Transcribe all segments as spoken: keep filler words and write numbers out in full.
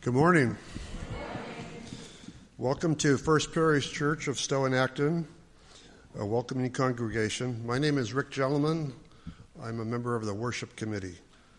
Good morning. Welcome to First Parish Church of Stowe and Acton, a welcoming congregation. My name is Rick Gentleman. I'm a member of the worship committee.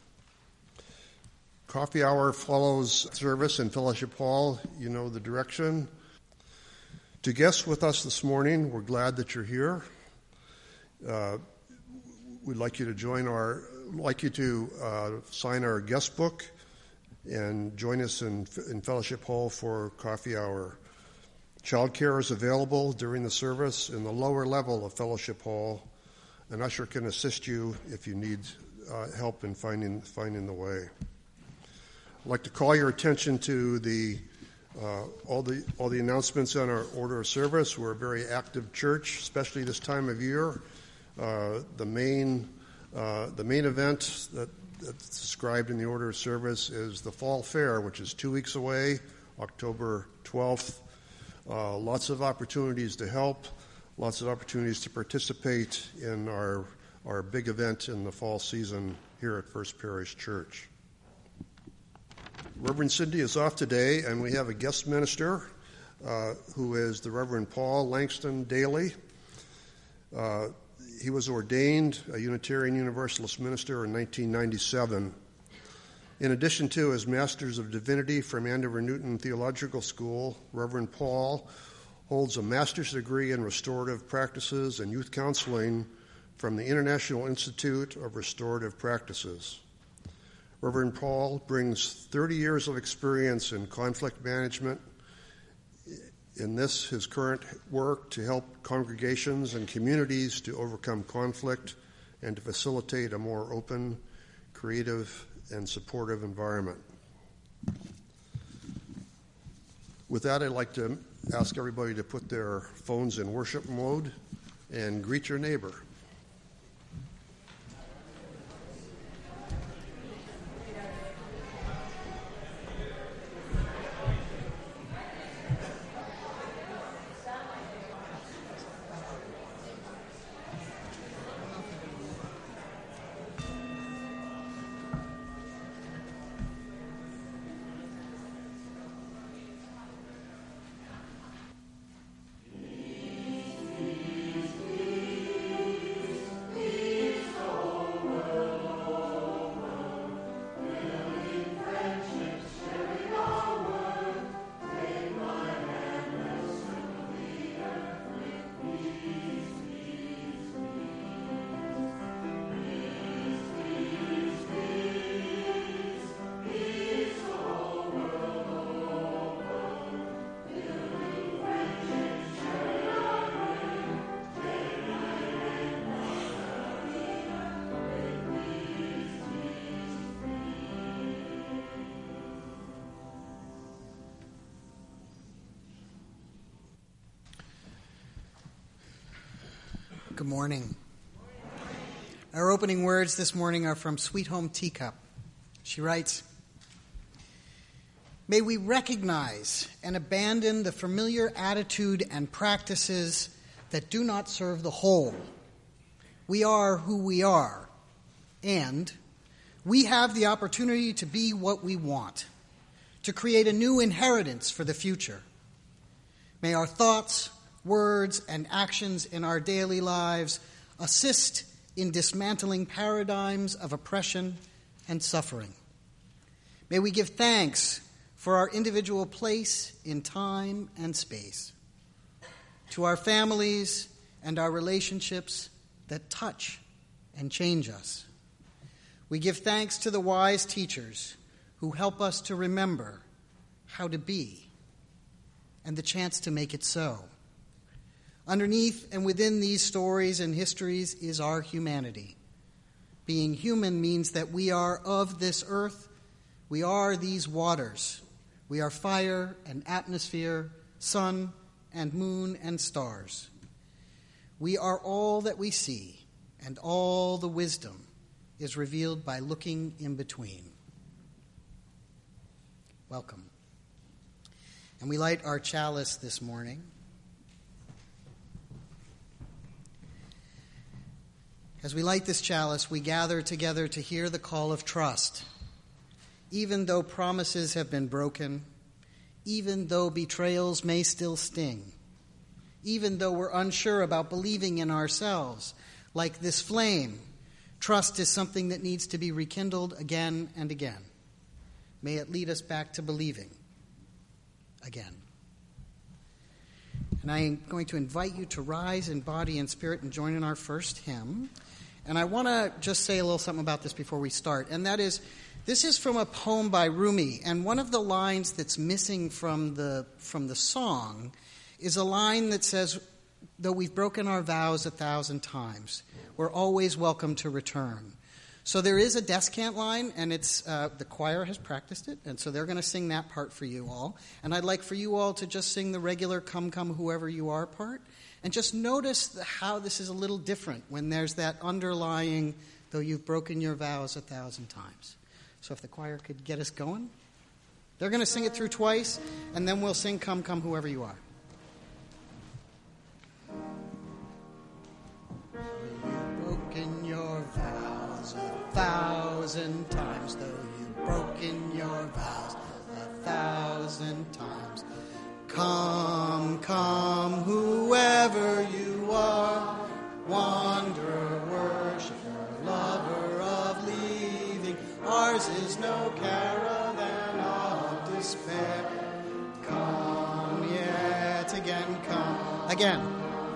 Coffee hour follows service in Fellowship Hall. You know the direction. To guests with us this morning, we're glad that you're here. Uh, we'd like you to join our, like you to uh, sign our guest book and join us in, in Fellowship Hall for coffee hour. Childcare is available during the service in the lower level of Fellowship Hall. An usher can assist you if you need uh, help in finding finding the way. I'd like to call your attention to the uh, all the all the announcements on our order of service. We're a very active church, especially this time of year. Uh, the main uh, the main event that that's described in the order of service is the Fall Fair, which is two weeks away, October twelfth. Uh, lots of opportunities to help, lots of opportunities to participate in our our big event in the fall season here at First Parish Church. Reverend Cindy is off today, and we have a guest minister uh, who is the Reverend Paul Langston Daly. Uh, He was ordained a Unitarian Universalist minister in nineteen ninety-seven. In addition to his Master's of Divinity from Andover Newton Theological School, Reverend Paul holds a master's degree in restorative practices and youth counseling from the International Institute of Restorative Practices. Reverend Paul brings thirty years of experience in conflict management. In this, his current work to help congregations and communities to overcome conflict and to facilitate a more open, creative, and supportive environment. With that, I'd like to ask everybody to put their phones in worship mode and greet your neighbor. Good morning. Our opening words this morning are from Sweet Home Teacup. She writes, "May we recognize and abandon the familiar attitude and practices that do not serve the whole. We are who we are, and we have the opportunity to be what we want, to create a new inheritance for the future. May our thoughts, words, and actions in our daily lives assist in dismantling paradigms of oppression and suffering. May we give thanks for our individual place in time and space, to our families and our relationships that touch and change us. We give thanks to the wise teachers who help us to remember how to be and the chance to make it so. Underneath and within these stories and histories is our humanity. Being human means that we are of this earth, we are these waters, we are fire and atmosphere, sun and moon and stars. We are all that we see, and all the wisdom is revealed by looking in between." Welcome. And we light our chalice this morning. As we light this chalice, we gather together to hear the call of trust. even though promises have been broken, even though betrayals may still sting, even though we're unsure about believing in ourselves, like this flame, trust is something that needs to be rekindled again and again. May it lead us back to believing again. And I am going to invite you to rise in body and spirit and join in our first hymn. And I want to just say a little something about this before we start, and that is, this is from a poem by Rumi, and one of the lines that's missing from the from the song is a line that says, though we've broken our vows a thousand times, we're always welcome to return. So there is a descant line, and it's uh, the choir has practiced it, and so they're going to sing that part for you all. And I'd like for you all to just sing the regular "Come, Come, Whoever You Are" part, and just notice the, how this is a little different when there's that underlying, though you've broken your vows a thousand times. So if the choir could get us going. They're going to sing it through twice, and then we'll sing "Come, Come, Whoever You Are." You've broken your vows a thousand times, though you've broken your vows a thousand times. Come, come, whoever you are, wanderer, worshiper, lover of leaving. Ours is no caravan of despair. Come yet again, come again.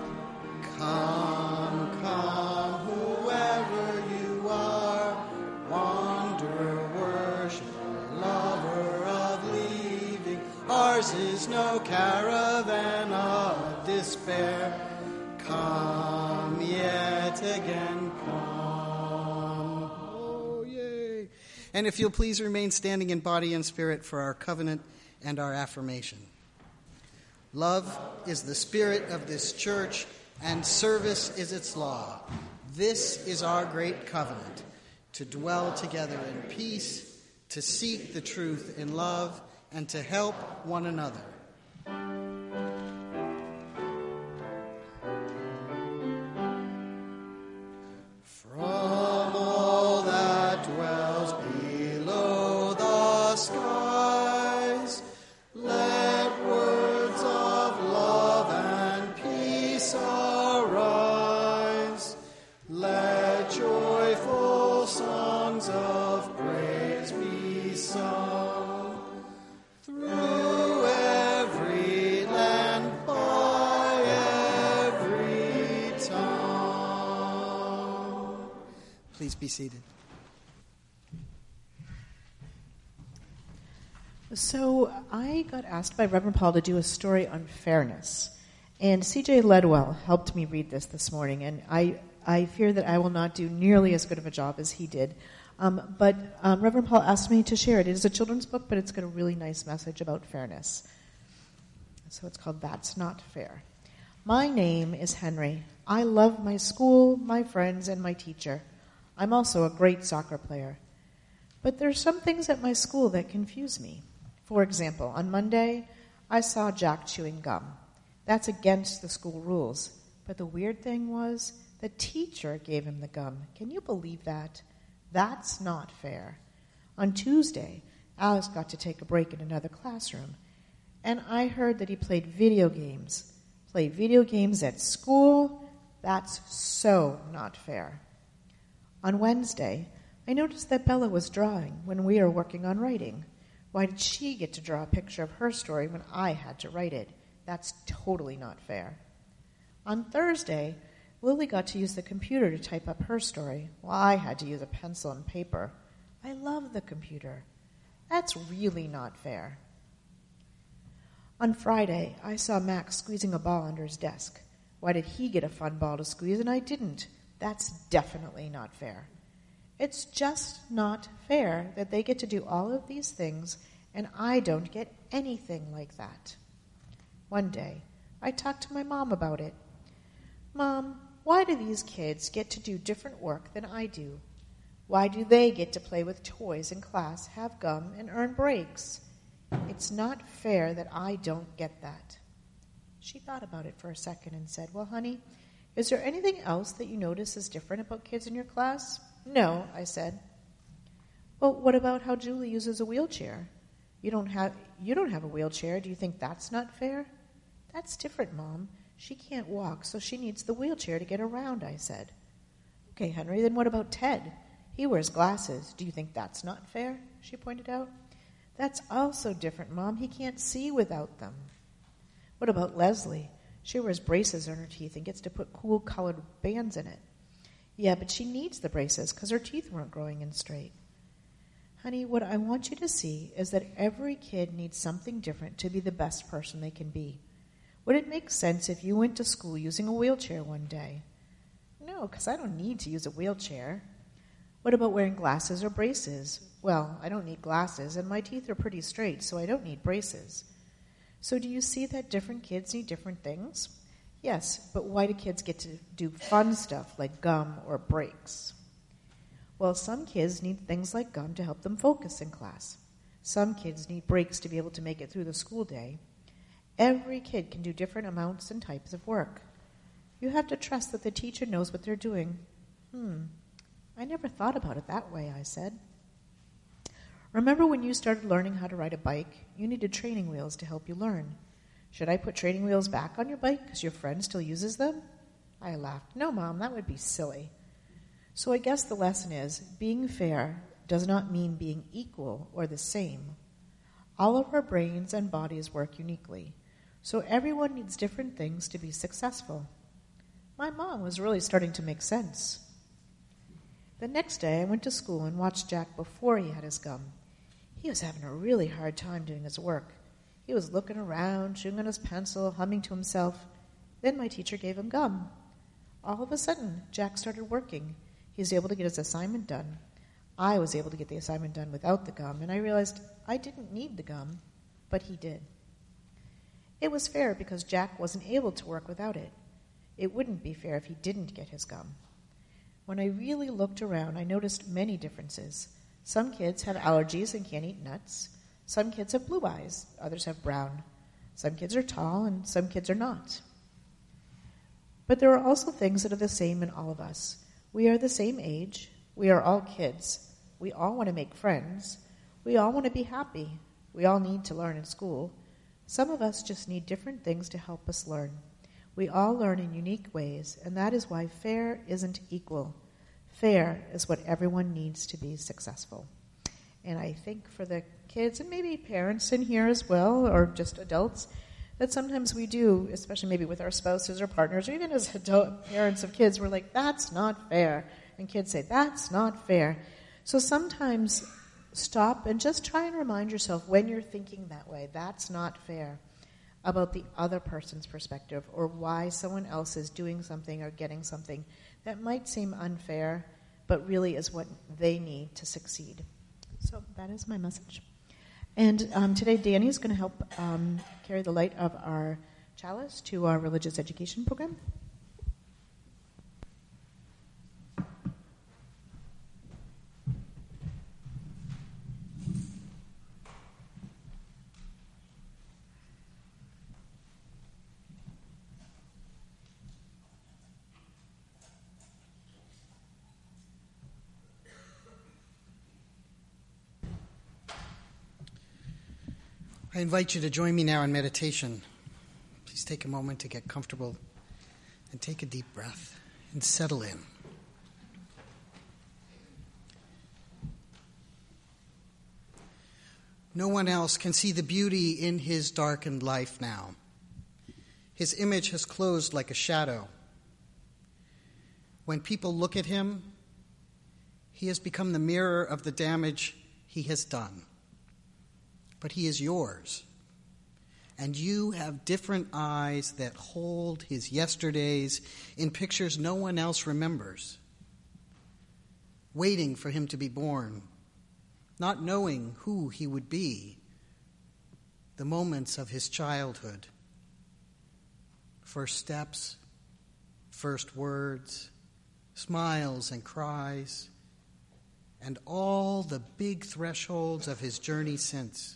Come, come, whoever you are, wanderer, worshiper, lover of leaving. Ours is no caravan of despair. Come yet again, come. Oh, yay. And if you'll please remain standing in body and spirit for our covenant and our affirmation. Love is the spirit of this church, and service is its law. This is our great covenant, to dwell together in peace, to seek the truth in love, and to help one another. From all that dwells below the skies, let words of love and peace arise. Let joyful songs of praise be sung through every land, by every tongue. Please be seated. So I got asked by Reverend Paul to do a story on fairness. And C J Ledwell helped me read this this morning, and I, I fear that I will not do nearly as good of a job as he did. Um, but um, Reverend Paul asked me to share it. It is a children's book, but it's got a really nice message about fairness. So it's called That's Not Fair. My name is Henry. I love my school, my friends, and my teacher. I'm also a great soccer player. But there are some things at my school that confuse me. For example, on Monday, I saw Jack chewing gum. That's against the school rules. But the weird thing was, the teacher gave him the gum. Can you believe that? That's not fair. On Tuesday, Alex got to take a break in another classroom, and I heard that he played video games. Play video games at school? That's so not fair. On Wednesday, I noticed that Bella was drawing when we were working on writing. Why did she get to draw a picture of her story when I had to write it? That's totally not fair. On Thursday, Lily got to use the computer to type up her story, while I had to use a pencil and paper. I love the computer. That's really not fair. On Friday, I saw Max squeezing a ball under his desk. Why did he get a fun ball to squeeze and I didn't? That's definitely not fair. It's just not fair that they get to do all of these things and I don't get anything like that. One day, I talked to my mom about it. Mom, why do these kids get to do different work than I do? Why do they get to play with toys in class, have gum, and earn breaks? It's not fair that I don't get that. She thought about it for a second and said, well, honey, is there anything else that you notice is different about kids in your class? No, I said. Well, what about how Julie uses a wheelchair? You don't have you don't have a wheelchair. Do you think that's not fair? That's different, Mom. She can't walk, so she needs the wheelchair to get around, I said. Okay, Henry, then what about Ted? He wears glasses. Do you think that's not fair? She pointed out. That's also different, Mom. He can't see without them. What about Leslie? She wears braces on her teeth and gets to put cool colored bands in it. Yeah, but she needs the braces because her teeth weren't growing in straight. Honey, what I want you to see is that every kid needs something different to be the best person they can be. Would it make sense if you went to school using a wheelchair one day? No, because I don't need to use a wheelchair. What about wearing glasses or braces? Well, I don't need glasses, and my teeth are pretty straight, so I don't need braces. So do you see that different kids need different things? Yes, but why do kids get to do fun stuff like gum or breaks? Well, some kids need things like gum to help them focus in class. Some kids need breaks to be able to make it through the school day. Every kid can do different amounts and types of work. You have to trust that the teacher knows what they're doing. Hmm, I never thought about it that way, I said. Remember when you started learning how to ride a bike? You needed training wheels to help you learn. Should I put training wheels back on your bike because your friend still uses them? I laughed. No, Mom, that would be silly. So I guess the lesson is, being fair does not mean being equal or the same. All of our brains and bodies work uniquely, so everyone needs different things to be successful. My mom was really starting to make sense. The next day I went to school and watched Jack before he had his gum. He was having a really hard time doing his work. He was looking around, chewing on his pencil, humming to himself. Then my teacher gave him gum. All of a sudden, Jack started working. He was able to get his assignment done. I was able to get the assignment done without the gum, and I realized I didn't need the gum, but he did. It was fair because Jack wasn't able to work without it. It wouldn't be fair if he didn't get his gum. When I really looked around, I noticed many differences. Some kids have allergies and can't eat nuts. Some kids have blue eyes, others have brown. Some kids are tall, and some kids are not. But there are also things that are the same in all of us. We are the same age. We are all kids. We all want to make friends. We all want to be happy. We all need to learn in school. Some of us just need different things to help us learn. We all learn in unique ways, and that is why fair isn't equal. Fair is what everyone needs to be successful. And I think for the kids, and maybe parents in here as well, or just adults, that sometimes we do, especially maybe with our spouses or partners, or even as adult parents of kids, we're like, that's not fair. And kids say, that's not fair. So sometimes stop and just try and remind yourself when you're thinking that way, that's not fair, about the other person's perspective or why someone else is doing something or getting something that might seem unfair, but really is what they need to succeed. So that is my message. And um, today Danny is going to help um, carry the light of our chalice to our religious education program. I invite you to join me now in meditation. Please take a moment to get comfortable and take a deep breath and settle in. No one else can see the beauty in his darkened life now. His image has closed like a shadow. When people look at him, he has become the mirror of the damage he has done. But he is yours, and you have different eyes that hold his yesterdays in pictures no one else remembers, waiting for him to be born, not knowing who he would be, the moments of his childhood, first steps, first words, smiles and cries, and all the big thresholds of his journey since.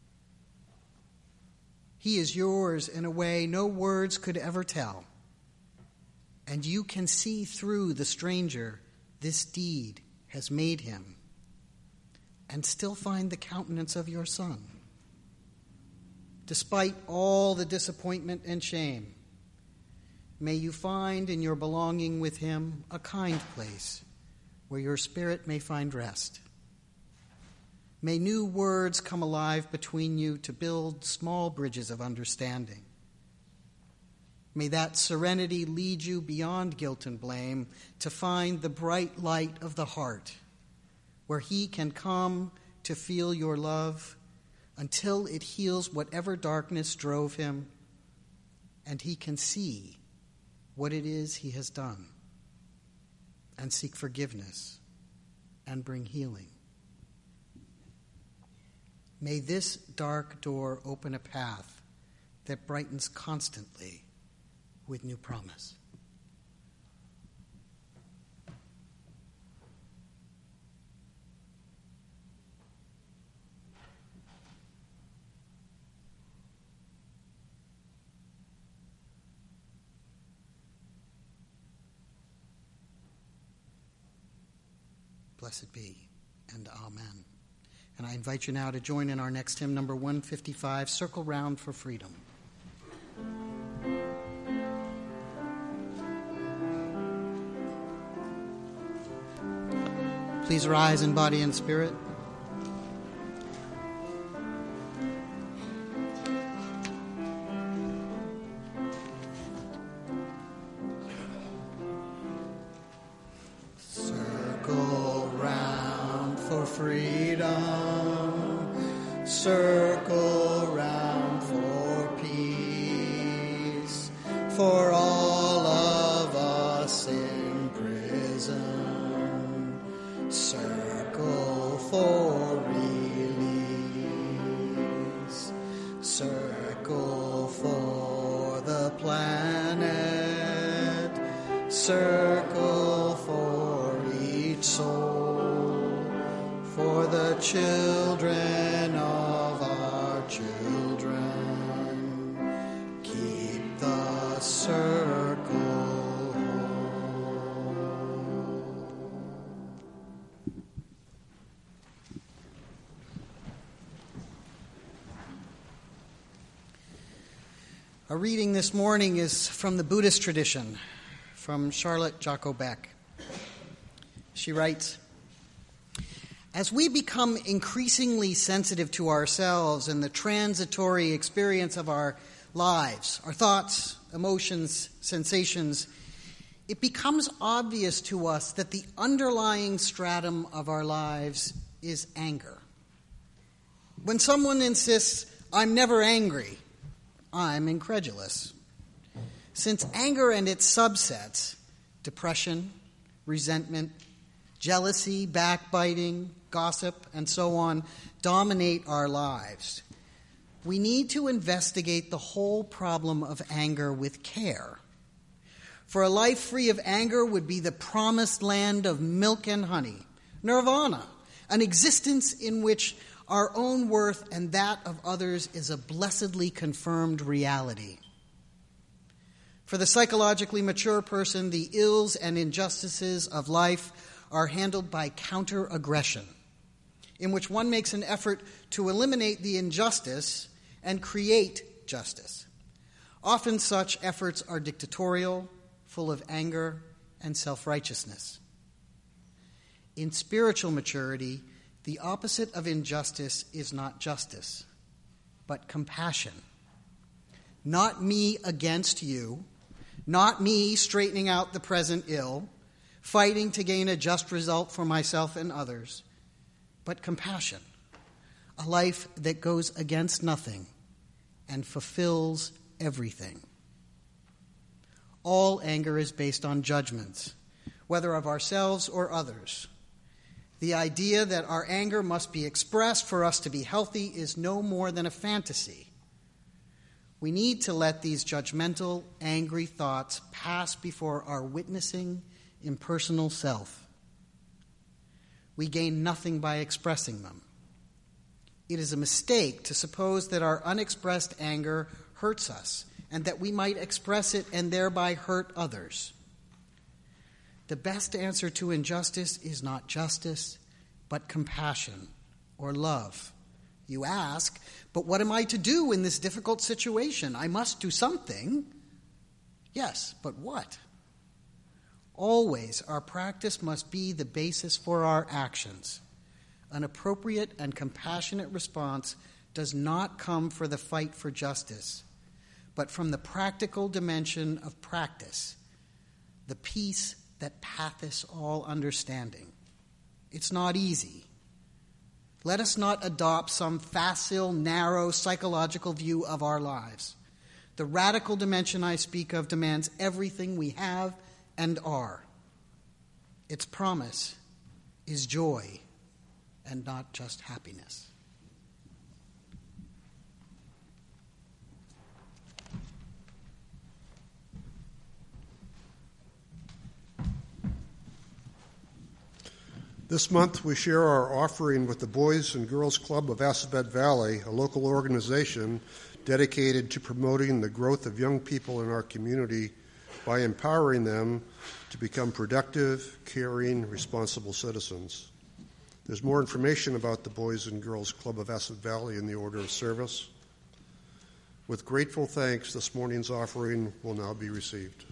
He is yours in a way no words could ever tell. And you can see through the stranger this deed has made him. and still find the countenance of your Son. Despite all the disappointment and shame, may you find in your belonging with him a kind place where your spirit may find rest. May new words come alive between you to build small bridges of understanding. May that serenity lead you beyond guilt and blame to find the bright light of the heart, where he can come to feel your love until it heals whatever darkness drove him, and he can see what it is he has done and seek forgiveness and bring healing. May this dark door open a path that brightens constantly with new promise. Blessed be, and amen. And I invite you now to join in our next hymn, number one fifty-five, Circle Round for Freedom. Please rise in body and spirit. Circle round for freedom. Circle round for peace. For all of us in prison. Circle for release. Circle for the planet. Circle for each soul. For the children of our children. Keep the circle. Our reading this morning is from the Buddhist tradition, from Charlotte Jocko Beck. She writes, "As we become increasingly sensitive to ourselves and the transitory experience of our lives, our thoughts, emotions, sensations, it becomes obvious to us that the underlying stratum of our lives is anger. When someone insists, 'I'm never angry,' I'm incredulous. Since anger and its subsets, depression, resentment, jealousy, backbiting, gossip, and so on, dominate our lives, we need to investigate the whole problem of anger with care. For a life free of anger would be the promised land of milk and honey, nirvana, an existence in which our own worth and that of others is a blessedly confirmed reality. For the psychologically mature person, the ills and injustices of life are handled by counter-aggression, in which one makes an effort to eliminate the injustice and create justice. Often such efforts are dictatorial, full of anger and self-righteousness. In spiritual maturity, the opposite of injustice is not justice, but compassion. Not me against you, not me straightening out the present ill, fighting to gain a just result for myself and others, but compassion, a life that goes against nothing and fulfills everything. All anger is based on judgments, whether of ourselves or others. The idea that our anger must be expressed for us to be healthy is no more than a fantasy. We need to let these judgmental, angry thoughts pass before our witnessing, impersonal self. We gain nothing by expressing them. It is a mistake to suppose that our unexpressed anger hurts us and that we might express it and thereby hurt others. The best answer to injustice is not justice, but compassion, or love. You ask, but what am I to do in this difficult situation? I must do something. Yes, but what? Always, our practice must be the basis for our actions. An appropriate and compassionate response does not come for the fight for justice, but from the practical dimension of practice, the peace that passeth all understanding. It's not easy. Let us not adopt some facile, narrow, psychological view of our lives. The radical dimension I speak of demands everything we have and are. Its promise is joy and not just happiness. This month, we share our offering with the Boys and Girls Club of Assabet Valley, a local organization dedicated to promoting the growth of young people in our community by empowering them to become productive, caring, responsible citizens. There's more information about the Boys and Girls Club of Assabet Valley in the order of service. With grateful thanks, this morning's offering will now be received.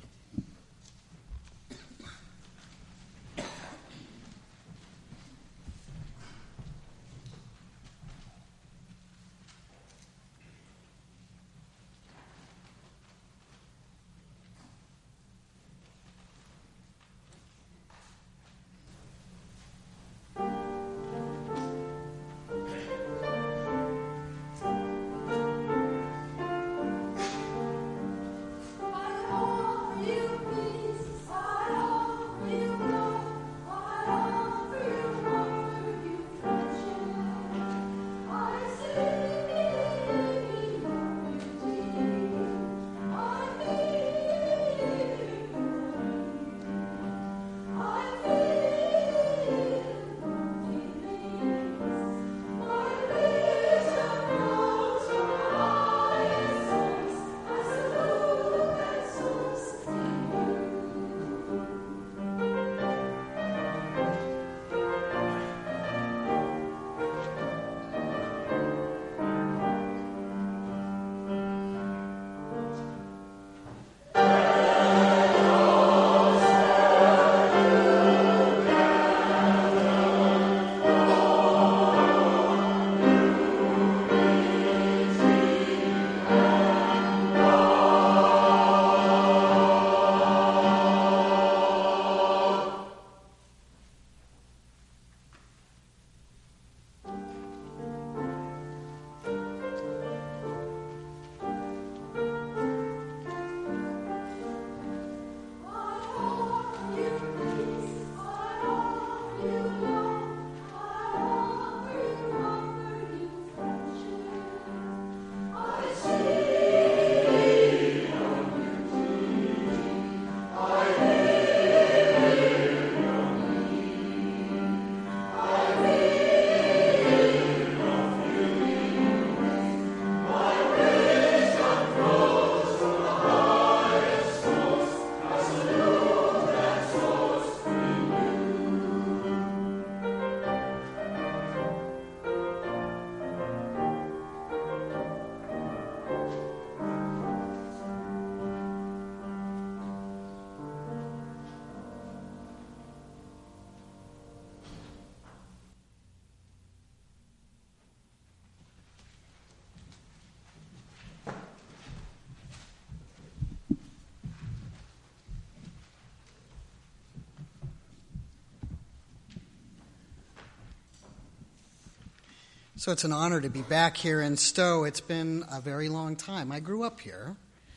So it's an honor to be back here in Stowe. It's been a very long time. I grew up here.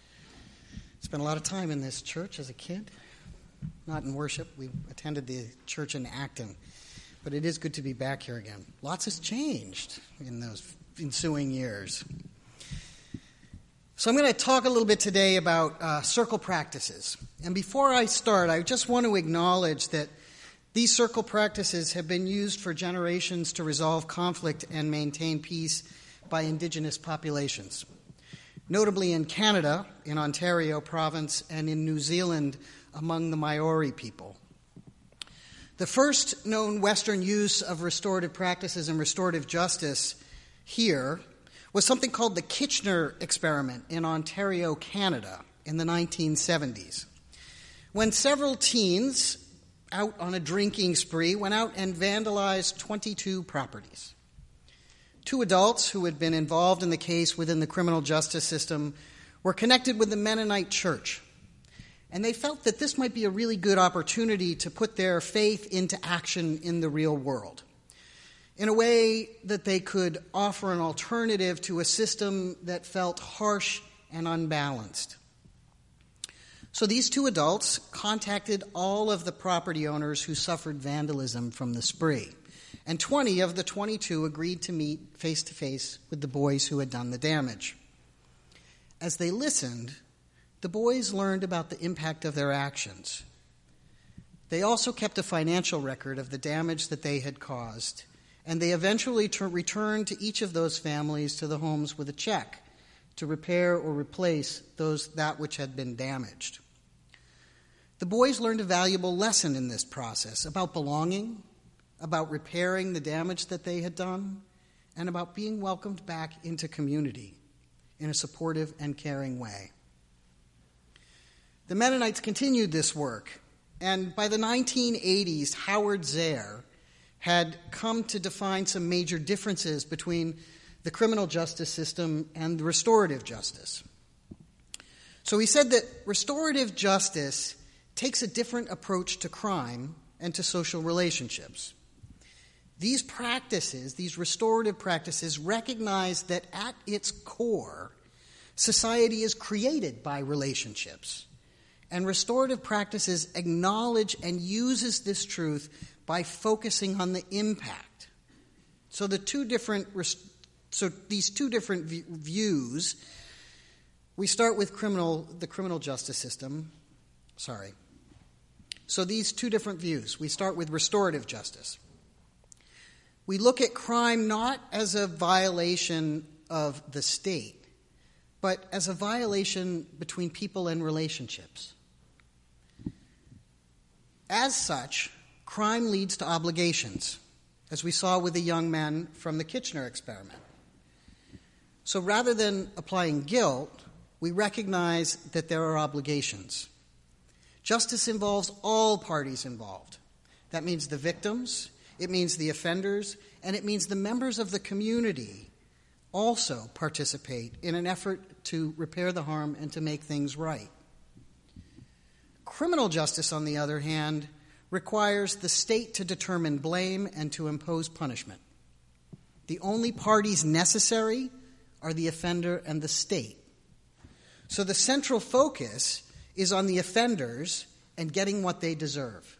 Spent a lot of time in this church as a kid. Not in worship. We attended the church in Acton. But it is good to be back here again. Lots has changed in those ensuing years. So I'm going to talk a little bit today about uh, circle practices. And before I start, I just want to acknowledge that these circle practices have been used for generations to resolve conflict and maintain peace by Indigenous populations. Notably in Canada, in Ontario province, and in New Zealand among the Maori people. The first known Western use of restorative practices and restorative justice here was something called the Kitchener experiment in Ontario, Canada, in the nineteen seventies, when several teens out on a drinking spree went out and vandalized twenty-two properties. Two adults who had been involved in the case within the criminal justice system were connected with the Mennonite Church, and they felt that this might be a really good opportunity to put their faith into action in the real world, in a way that they could offer an alternative to a system that felt harsh and unbalanced. So these two adults contacted all of the property owners who suffered vandalism from the spree, and twenty of the twenty-two agreed to meet face-to-face with the boys who had done the damage. As they listened, the boys learned about the impact of their actions. They also kept a financial record of the damage that they had caused, and they eventually ter- returned to each of those families to the homes with a check to repair or replace those that which had been damaged. The boys learned a valuable lesson in this process about belonging, about repairing the damage that they had done, and about being welcomed back into community in a supportive and caring way. The Mennonites continued this work, and by the nineteen eighties, Howard Zehr had come to define some major differences between the criminal justice system and the restorative justice. So he said that restorative justice takes a different approach to crime and to social relationships. These practices, these restorative practices, recognize that at its core, society is created by relationships. And restorative practices acknowledge and uses this truth by focusing on the impact. So the two different, so these two different views, we start with criminal, the criminal justice system. Sorry. So these two different views. We start with restorative justice. We look at crime not as a violation of the state, but as a violation between people and relationships. As such, crime leads to obligations, as we saw with the young men from the Kitchener experiment. So rather than applying guilt, we recognize that there are obligations. Justice involves all parties involved. That means the victims, it means the offenders, and it means the members of the community also participate in an effort to repair the harm and to make things right. Criminal justice, on the other hand, requires the state to determine blame and to impose punishment. The only parties necessary are the offender and the state. So the central focus is on the offenders and getting what they deserve.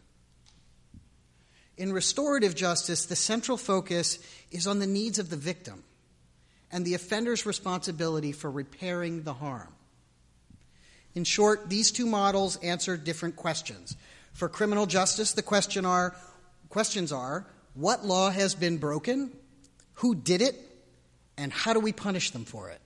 In restorative justice, the central focus is on the needs of the victim and the offender's responsibility for repairing the harm. In short, these two models answer different questions. For criminal justice, the question are, questions are, what law has been broken, who did it, and how do we punish them for it?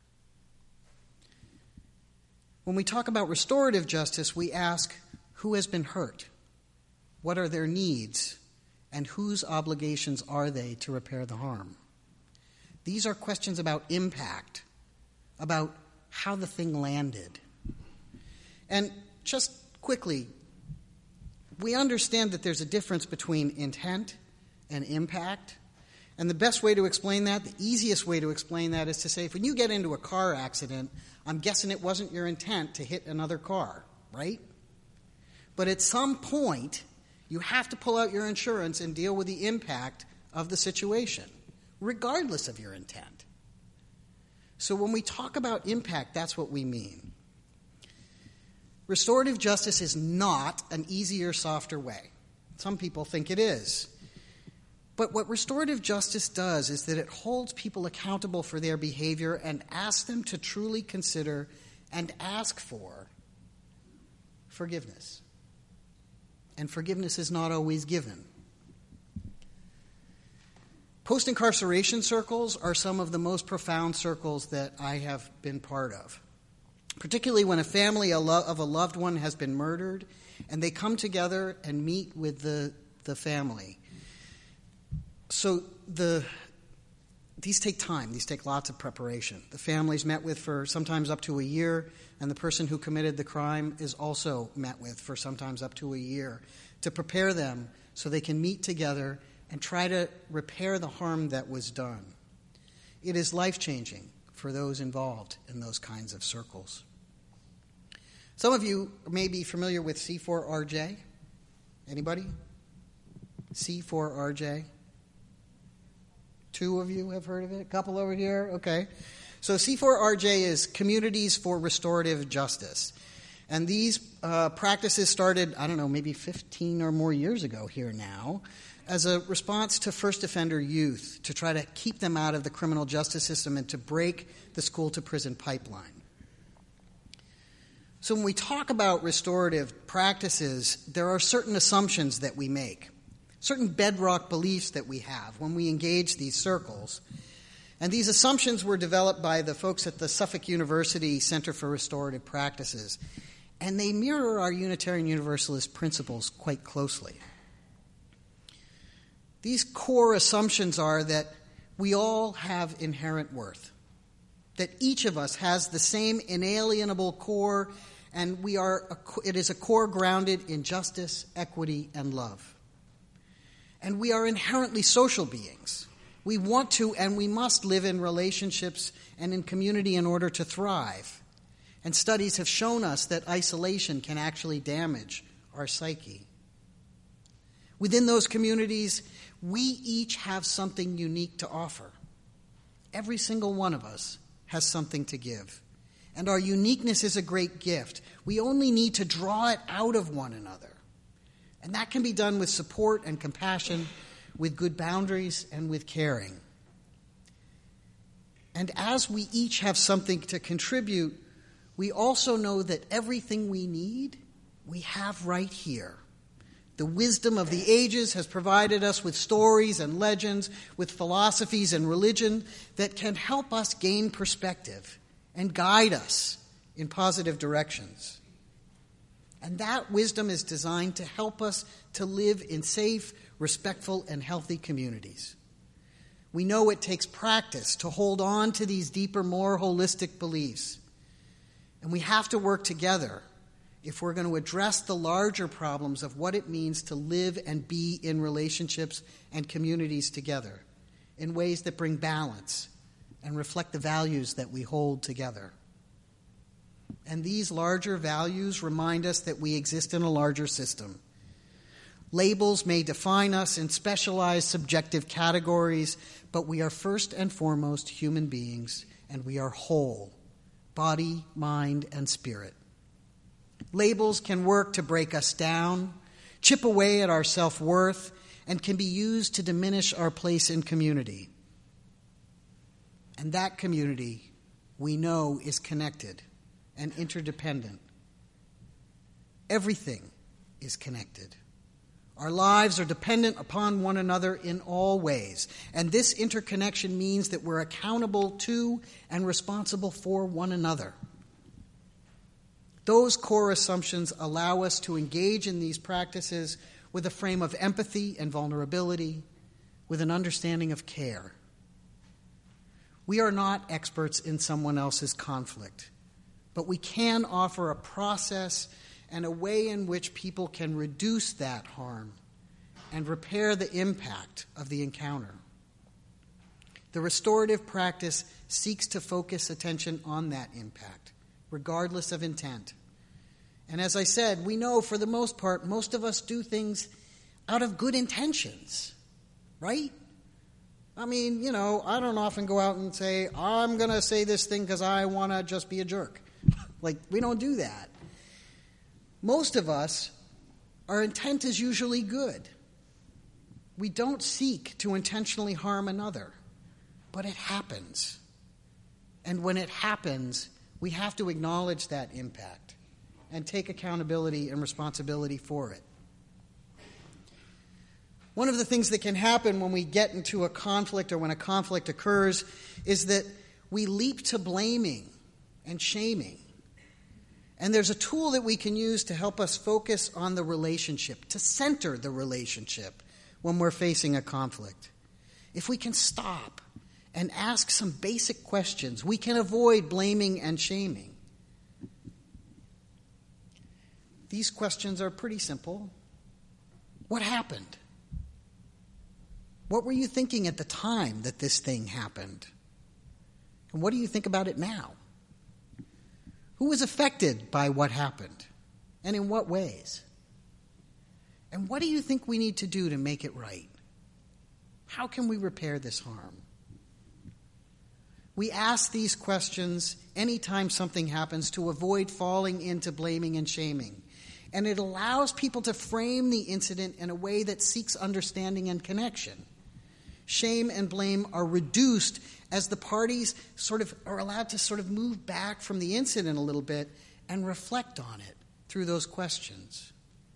When we talk about restorative justice, we ask, who has been hurt? What are their needs? And whose obligations are they to repair the harm? These are questions about impact, about how the thing landed. And just quickly, we understand that there's a difference between intent and impact. And the best way to explain that, the easiest way to explain that is to say, if when you get into a car accident, I'm guessing it wasn't your intent to hit another car, right? But at some point, you have to pull out your insurance and deal with the impact of the situation, regardless of your intent. So when we talk about impact, that's what we mean. Restorative justice is not an easier, softer way. Some people think it is. But what restorative justice does is that it holds people accountable for their behavior and asks them to truly consider and ask for forgiveness. And forgiveness is not always given. Post-incarceration circles are some of the most profound circles that I have been part of, particularly when a family of a loved one has been murdered and they come together and meet with the the family. So the these take time. These take lots of preparation. The family's met with for sometimes up to a year, and the person who committed the crime is also met with for sometimes up to a year to prepare them so they can meet together and try to repair the harm that was done. It is life-changing for those involved in those kinds of circles. Some of you may be familiar with C four R J. Anybody? C four R J? Two of you have heard of it? A couple over here? Okay. So C four R J is Communities for Restorative Justice. And these uh, practices started, I don't know, maybe fifteen or more years ago here now, as a response to first offender youth to try to keep them out of the criminal justice system and to break the school-to-prison pipeline. So when we talk about restorative practices, there are certain assumptions that we make, certain bedrock beliefs that we have when we engage these circles. And these assumptions were developed by the folks at the Suffolk University Center for Restorative Practices, and they mirror our Unitarian Universalist principles quite closely. These core assumptions are that we all have inherent worth, that each of us has the same inalienable core, and we are a, it is a core grounded in justice, equity, and love. And we are inherently social beings. We want to and we must live in relationships and in community in order to thrive. And studies have shown us that isolation can actually damage our psyche. Within those communities, we each have something unique to offer. Every single one of us has something to give. And our uniqueness is a great gift. We only need to draw it out of one another. And that can be done with support and compassion, with good boundaries and with caring. And as we each have something to contribute, we also know that everything we need, we have right here. The wisdom of the ages has provided us with stories and legends, with philosophies and religion that can help us gain perspective and guide us in positive directions. And that wisdom is designed to help us to live in safe, respectful, and healthy communities. We know it takes practice to hold on to these deeper, more holistic beliefs. And we have to work together if we're going to address the larger problems of what it means to live and be in relationships and communities together in ways that bring balance and reflect the values that we hold together. And these larger values remind us that we exist in a larger system. Labels may define us in specialized subjective categories, but we are first and foremost human beings, and we are whole, body, mind, and spirit. Labels can work to break us down, chip away at our self-worth, and can be used to diminish our place in community. And that community, we know, is connected and interdependent. Everything is connected. Our lives are dependent upon one another in all ways, and this interconnection means that we're accountable to and responsible for one another. Those core assumptions allow us to engage in these practices with a frame of empathy and vulnerability, with an understanding of care. We are not experts in someone else's conflict, but we can offer a process and a way in which people can reduce that harm and repair the impact of the encounter. The restorative practice seeks to focus attention on that impact, regardless of intent. And as I said, we know for the most part, most of us do things out of good intentions, right? I mean, you know, I don't often go out and say, I'm going to say this thing because I want to just be a jerk. Like, we don't do that. Most of us, our intent is usually good. We don't seek to intentionally harm another, but it happens. And when it happens, we have to acknowledge that impact and take accountability and responsibility for it. One of the things that can happen when we get into a conflict or when a conflict occurs is that we leap to blaming and shaming. And there's a tool that we can use to help us focus on the relationship, to center the relationship when we're facing a conflict. If we can stop and ask some basic questions, we can avoid blaming and shaming. These questions are pretty simple. What happened? What were you thinking at the time that this thing happened? And what do you think about it now? Who was affected by what happened? And in what ways? And what do you think we need to do to make it right? How can we repair this harm? We ask these questions anytime something happens to avoid falling into blaming and shaming. And it allows people to frame the incident in a way that seeks understanding and connection. Shame and blame are reduced as the parties sort of are allowed to sort of move back from the incident a little bit and reflect on it through those questions.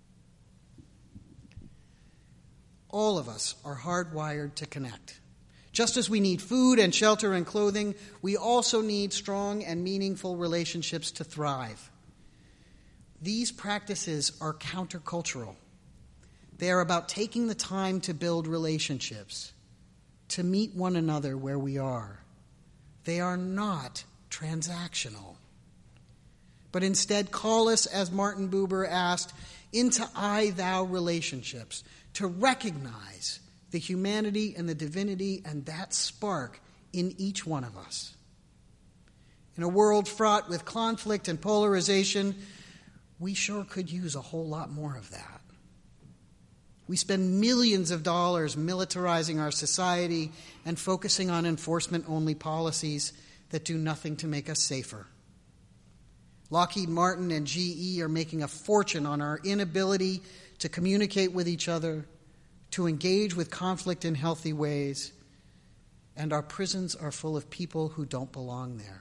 All of us are hardwired to connect. Just as we need food and shelter and clothing, we also need strong and meaningful relationships to thrive. These practices are countercultural. They are about taking the time to build relationships, to meet one another where we are. They are not transactional, but instead call us, as Martin Buber asked, into I-thou relationships, to recognize the humanity and the divinity and that spark in each one of us. In a world fraught with conflict and polarization, we sure could use a whole lot more of that. We spend millions of dollars militarizing our society and focusing on enforcement-only policies that do nothing to make us safer. Lockheed Martin and G E are making a fortune on our inability to communicate with each other, to engage with conflict in healthy ways, and our prisons are full of people who don't belong there.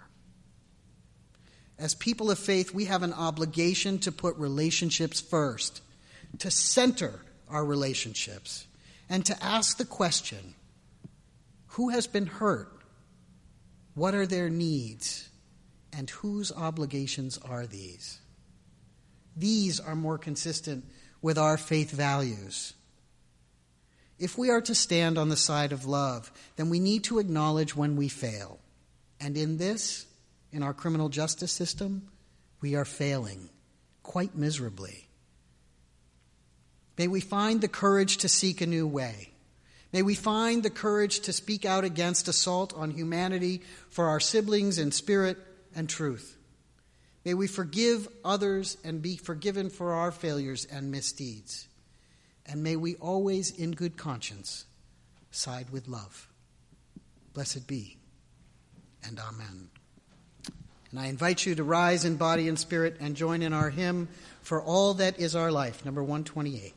As people of faith, we have an obligation to put relationships first, to center our relationships, and to ask the question, who has been hurt? What are their needs? And whose obligations are these? These are more consistent with our faith values. If we are to stand on the side of love, then we need to acknowledge when we fail. And in this, in our criminal justice system, we are failing quite miserably. May we find the courage to seek a new way. May we find the courage to speak out against assault on humanity for our siblings in spirit and truth. May we forgive others and be forgiven for our failures and misdeeds. And may we always, in good conscience, side with love. Blessed be, and amen. And I invite you to rise in body and spirit and join in our hymn, For All That Is Our Life, number one twenty-eight.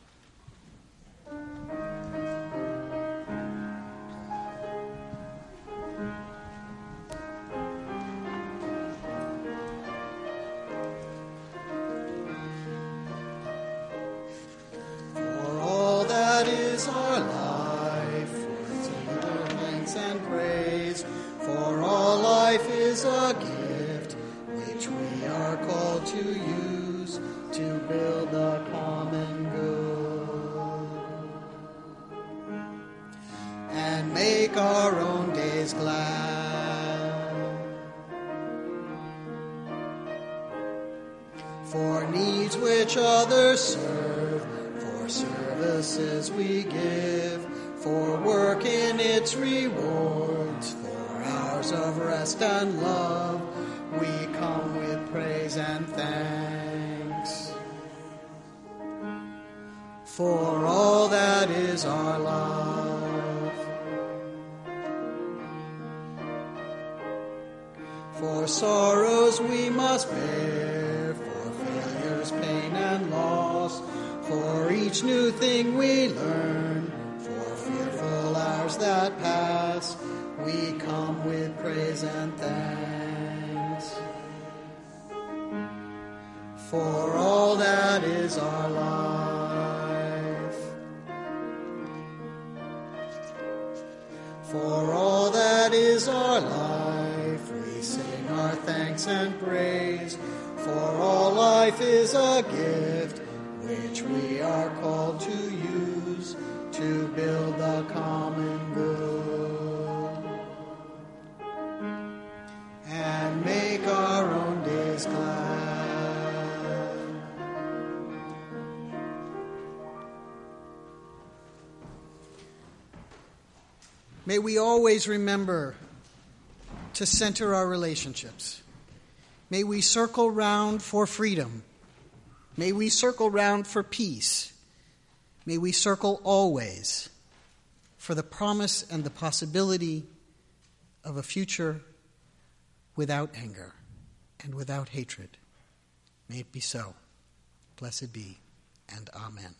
For needs which others serve, for services we give, for work in its rewards, for hours of rest and love, we come with praise and thanks. For all that is our love, for sorrows we must bear, for failures, pain, and loss, for each new thing we learn, for fearful hours that pass, we come with praise and thanks. For all that is our life, for all that is our life, we sing our thanks thanks and praise. For all life is a gift which we are called to use to build the common good and make our own days glad. May we always remember to center our relationships. May we circle round for freedom. May we circle round for peace. May we circle always for the promise and the possibility of a future without anger and without hatred. May it be so. Blessed be, and amen.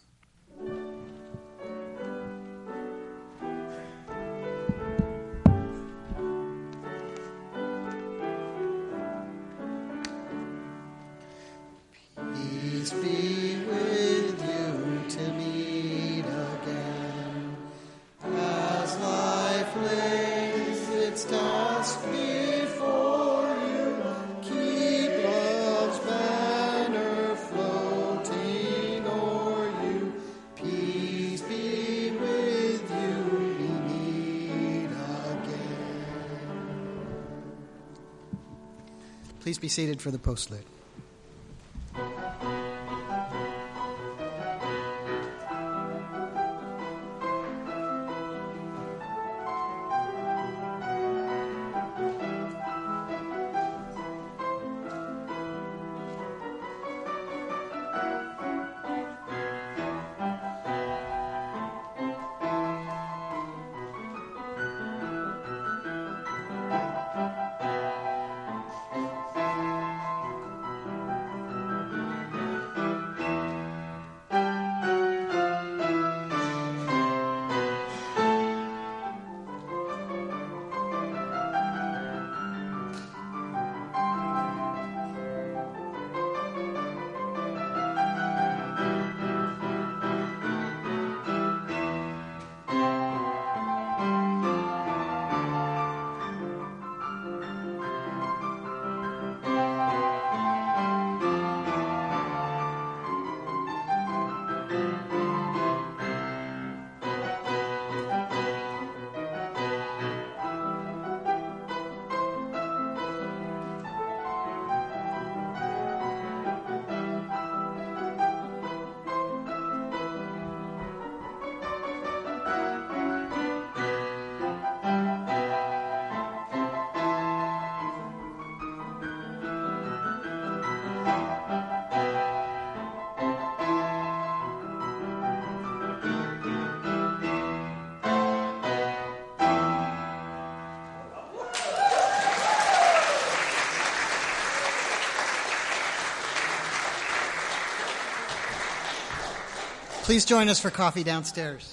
Peace be with you to meet again, as life lays its task before you. Keep love's banner floating o'er you. Peace be with you, we meet again. Please be seated for the postlude. Please join us for coffee downstairs.